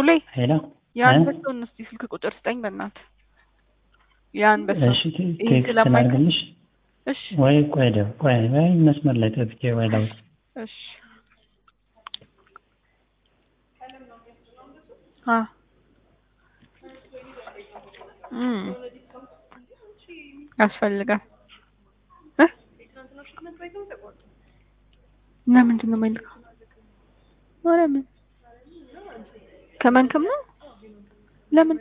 ሙሌ ሄሎ የአንበሳውን እስቲ ስልክ ቁጥር ስጠኝ በእናትህ። የአንበሳው እሺ ቴክስት ላድርግልሽ እሺ ወይ ቆይ መስመር ላይ ጠብቄ ወይ ላውጥ። እሺ ያስፈልጋል ለምንድን ነው የማይልከው? ለምን ከመንከም ነው? ለምን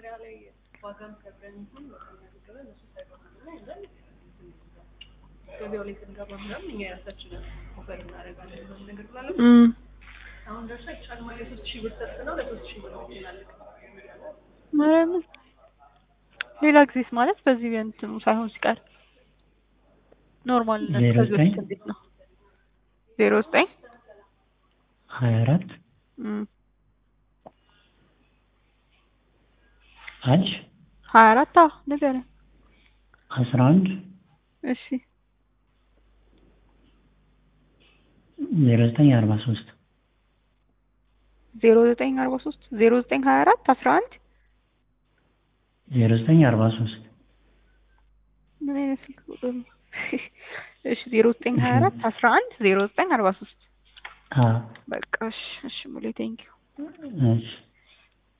ሌላ ጊዜስ ማለት በዚህ እንትኑ ሳይሆን ሲቀር ኖርማል ነው። ከዚህ እንዴት ነው 09 24 አንቺ 24 ንገረኝ 11 እሺ 0943 0943 0924 11 0943 ምን አይነት ስልክ ቁጥር ነው? እሺ 0924 11 0943 በቃ እሺ ሙሌ ቴንኪው። እሺ